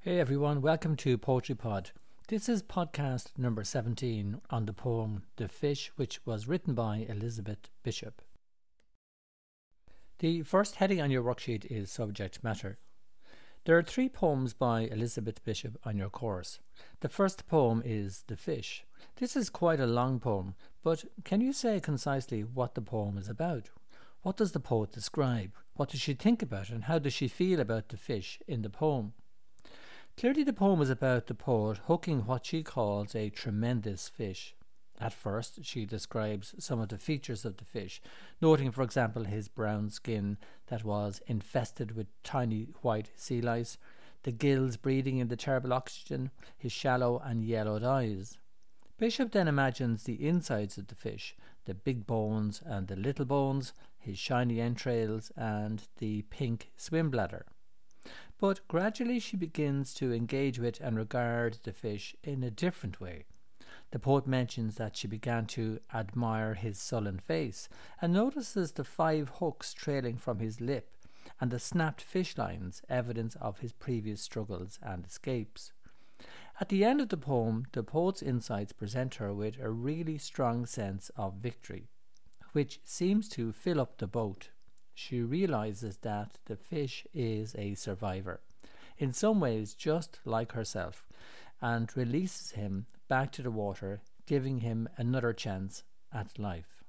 Hey everyone, welcome to Poetry Pod. This is podcast number 17 on the poem The Fish, which was written by Elizabeth Bishop. The first heading on your worksheet is Subject Matter. There are 3 poems by Elizabeth Bishop on your course. The first poem is The Fish. This is quite a long poem, but can you say concisely what the poem is about? What does the poet describe? What does she think about, and how does she feel about the fish in the poem? Clearly the poem is about the poet hooking what she calls a tremendous fish. At first she describes some of the features of the fish, noting for example his brown skin that was infested with tiny white sea lice, the gills breathing in the terrible oxygen, his shallow and yellowed eyes. Bishop then imagines the insides of the fish, the big bones and the little bones, his shiny entrails and the pink swim bladder. But gradually she begins to engage with and regard the fish in a different way. The poet mentions that she began to admire his sullen face and notices the 5 hooks trailing from his lip and the snapped fish lines, evidence of his previous struggles and escapes. At the end of the poem, the poet's insights present her with a really strong sense of victory, which seems to fill up the boat. She realizes that the fish is a survivor, in some ways just like herself, and releases him back to the water, giving him another chance at life.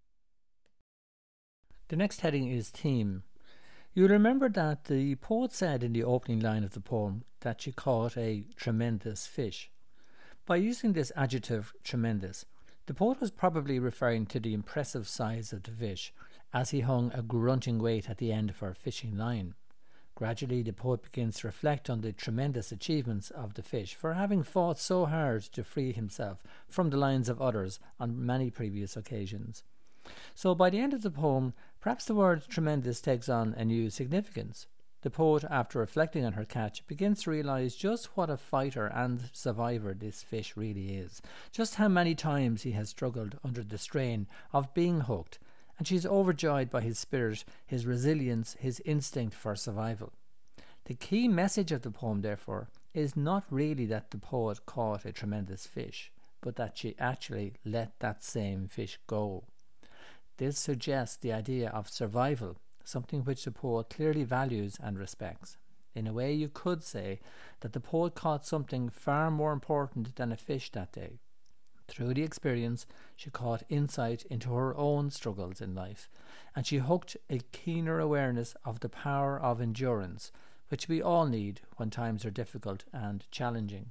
The next heading is Theme. You'll remember that the poet said in the opening line of the poem that she caught a tremendous fish. By using this adjective tremendous, the poet was probably referring to the impressive size of the fish, as he hung a grunting weight at the end of her fishing line. Gradually the poet begins to reflect on the tremendous achievements of the fish for having fought so hard to free himself from the lines of others on many previous occasions. So by the end of the poem, perhaps the word tremendous takes on a new significance. The poet, after reflecting on her catch, begins to realise just what a fighter and survivor this fish really is, just how many times he has struggled under the strain of being hooked, and she is overjoyed by his spirit, his resilience, his instinct for survival. The key message of the poem, therefore, is not really that the poet caught a tremendous fish, but that she actually let that same fish go. This suggests the idea of survival, something which the poet clearly values and respects. In a way, you could say that the poet caught something far more important than a fish that day. Through the experience, she caught insight into her own struggles in life, and she hooked a keener awareness of the power of endurance, which we all need when times are difficult and challenging.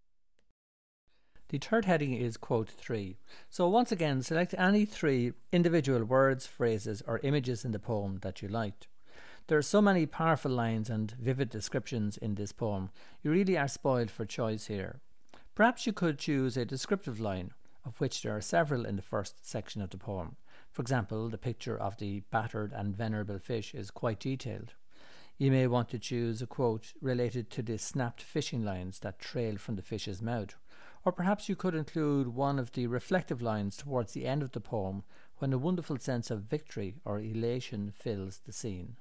The third heading is Quote 3. So once again, select any 3 individual words, phrases or images in the poem that you liked. There are so many powerful lines and vivid descriptions in this poem, you really are spoiled for choice here. Perhaps you could choose a descriptive line, of which there are several in the first section of the poem. For example, the picture of the battered and venerable fish is quite detailed. You may want to choose a quote related to the snapped fishing lines that trail from the fish's mouth, or perhaps you could include one of the reflective lines towards the end of the poem when a wonderful sense of victory or elation fills the scene.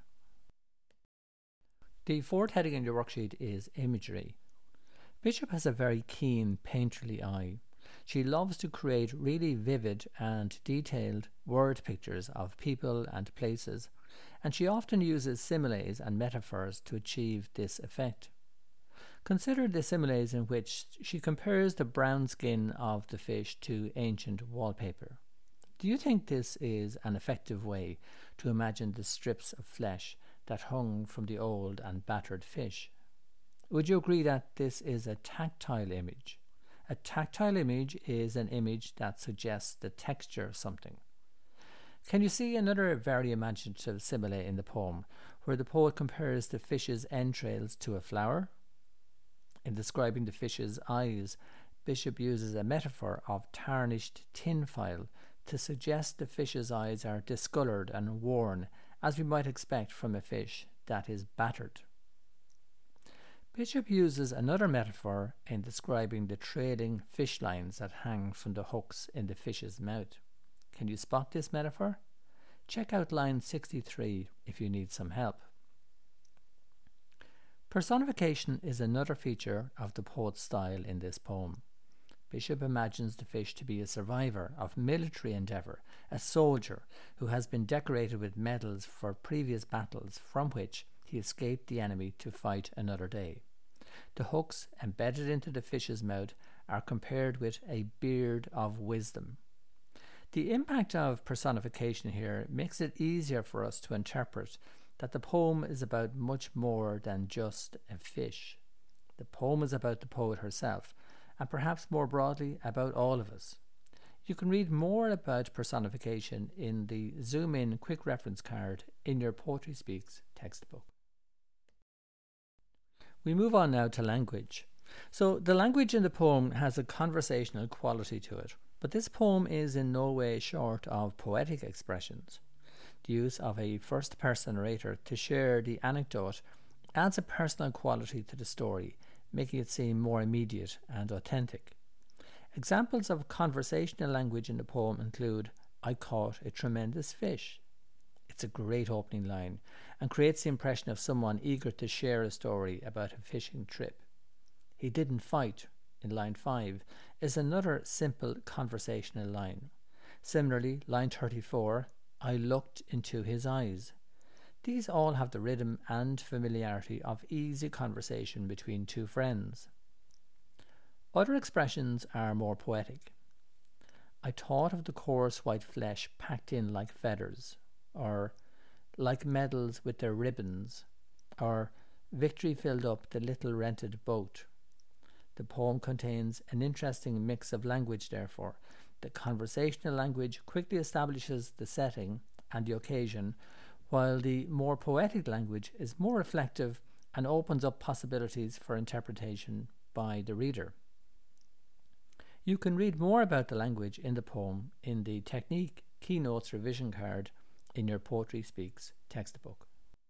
The fourth heading in your worksheet is Imagery. Bishop has a very keen, painterly eye. She loves to create really vivid and detailed word pictures of people and places, and she often uses similes and metaphors to achieve this effect. Consider the similes in which she compares the brown skin of the fish to ancient wallpaper. Do you think this is an effective way to imagine the strips of flesh that hung from the old and battered fish? Would you agree that this is a tactile image? A tactile image is an image that suggests the texture of something. Can you see another very imaginative simile in the poem, where the poet compares the fish's entrails to a flower? In describing the fish's eyes, Bishop uses a metaphor of tarnished tin foil to suggest the fish's eyes are discoloured and worn, as we might expect from a fish that is battered. Bishop uses another metaphor in describing the trailing fish lines that hang from the hooks in the fish's mouth. Can you spot this metaphor? Check out line 63 if you need some help. Personification is another feature of the poet's style in this poem. Bishop imagines the fish to be a survivor of military endeavour, a soldier who has been decorated with medals for previous battles from which he escaped the enemy to fight another day. The hooks embedded into the fish's mouth are compared with a beard of wisdom. The impact of personification here makes it easier for us to interpret that the poem is about much more than just a fish. The poem is about the poet herself, and perhaps more broadly about all of us. You can read more about personification in the Zoom In quick reference card in your Poetry Speaks textbook. We move on now to language. So the language in the poem has a conversational quality to it, but this poem is in no way short of poetic expressions. The use of a first-person narrator to share the anecdote adds a personal quality to the story, making it seem more immediate and authentic. Examples of conversational language in the poem include, "I caught a tremendous fish." It's a great opening line and creates the impression of someone eager to share a story about a fishing trip. "He didn't fight," in line 5, is another simple conversational line. Similarly, line 34, "I looked into his eyes." These all have the rhythm and familiarity of easy conversation between two friends. Other expressions are more poetic. "I thought of the coarse white flesh packed in like feathers," or "like medals with their ribbons," or "victory filled up the little rented boat." The poem contains an interesting mix of language, therefore. The conversational language quickly establishes the setting and the occasion, while the more poetic language is more reflective and opens up possibilities for interpretation by the reader. You can read more about the language in the poem in the Technique Keynotes revision card in your Poetry Speaks textbook.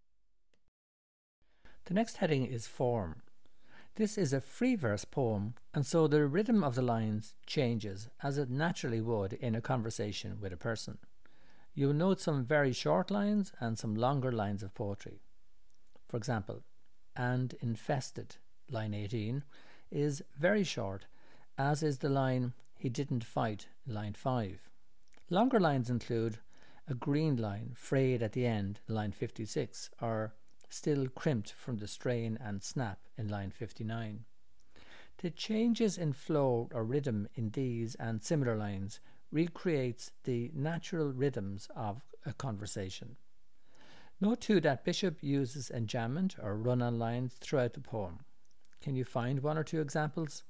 The next heading is form. This is a free verse poem, and so the rhythm of the lines changes as it naturally would in a conversation with a person. You'll note some very short lines and some longer lines of poetry. For example, "and infested," line 18, is very short, as is the line "he didn't fight," line 5. Longer lines include a green line frayed at the end, line 56, or "still crimped from the strain and snap," in line 59. The changes in flow or rhythm in these and similar lines recreates the natural rhythms of a conversation. Note too that Bishop uses enjambment or run-on lines throughout the poem. Can you find one or two examples?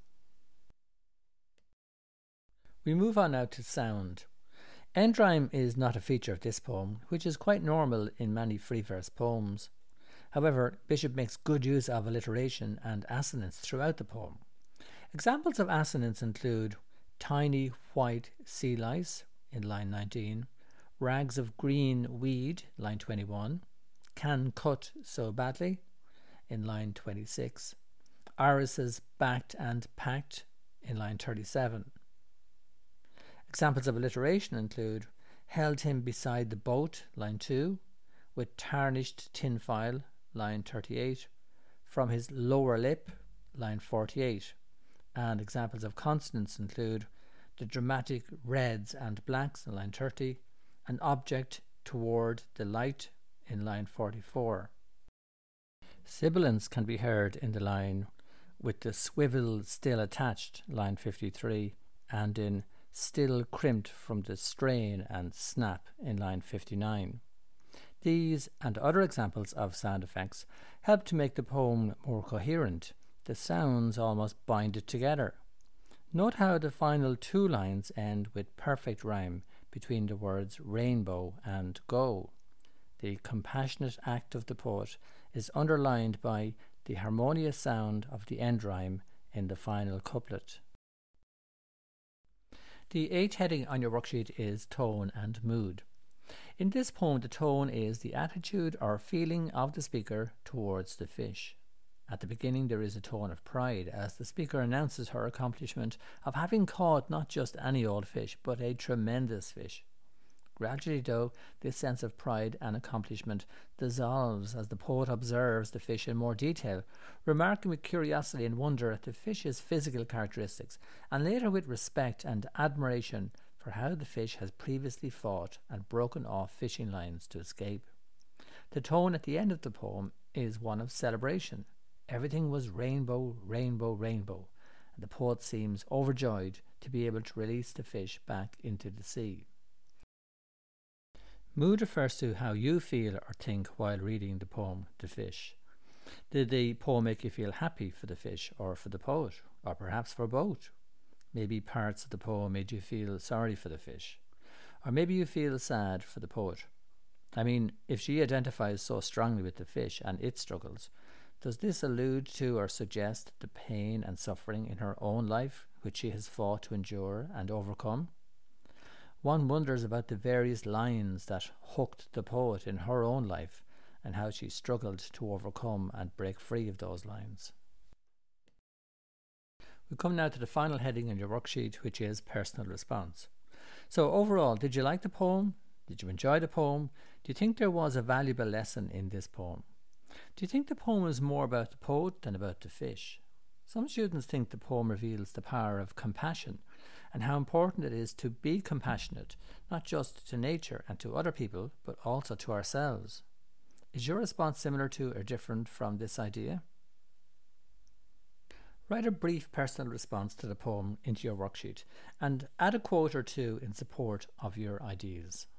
We move on now to sound. End rhyme is not a feature of this poem, which is quite normal in many free verse poems. However, Bishop makes good use of alliteration and assonance throughout the poem. Examples of assonance include "tiny white sea lice," in line 19, "rags of green weed," line 21, "can cut so badly," in line 26, "irises backed and packed," in line 37. Examples of alliteration include "held him beside the boat," line 2, "with tarnished tinfoil," line 38, "from his lower lip," line 48. And examples of consonants include the dramatic reds and blacks, in line 30, "an object toward the light," in line 44. Sibilants can be heard in the line "with the swivel still attached," line 53, and in "still crimped from the strain and snap," in line 59. These and other examples of sound effects help to make the poem more coherent. The sounds almost bind it together. Note how the final two lines end with perfect rhyme between the words rainbow and go. The compassionate act of the poet is underlined by the harmonious sound of the end rhyme in the final couplet. The 8th heading on your worksheet is tone and mood. In this poem, the tone is the attitude or feeling of the speaker towards the fish. At the beginning, there is a tone of pride as the speaker announces her accomplishment of having caught not just any old fish, but a tremendous fish. Gradually, though, this sense of pride and accomplishment dissolves as the poet observes the fish in more detail, remarking with curiosity and wonder at the fish's physical characteristics, and later with respect and admiration for how the fish has previously fought and broken off fishing lines to escape. The tone at the end of the poem is one of celebration. Everything was rainbow, rainbow, rainbow, and the poet seems overjoyed to be able to release the fish back into the sea. Mood refers to how you feel or think while reading the poem The Fish. Did the poem make you feel happy for the fish or for the poet, or perhaps for both? Maybe parts of the poem made you feel sorry for the fish, or maybe you feel sad for the poet. I mean, if she identifies so strongly with the fish and its struggles, does this allude to or suggest the pain and suffering in her own life which she has fought to endure and overcome? One wonders about the various lines that hooked the poet in her own life and how she struggled to overcome and break free of those lines. We come now to the final heading in your worksheet, which is personal response. So overall, did you like the poem? Did you enjoy the poem? Do you think there was a valuable lesson in this poem? Do you think the poem is more about the poet than about the fish? Some students think the poem reveals the power of compassion and how important it is to be compassionate, not just to nature and to other people, but also to ourselves. Is your response similar to or different from this idea? Write a brief personal response to the poem into your worksheet and add a quote or two in support of your ideas.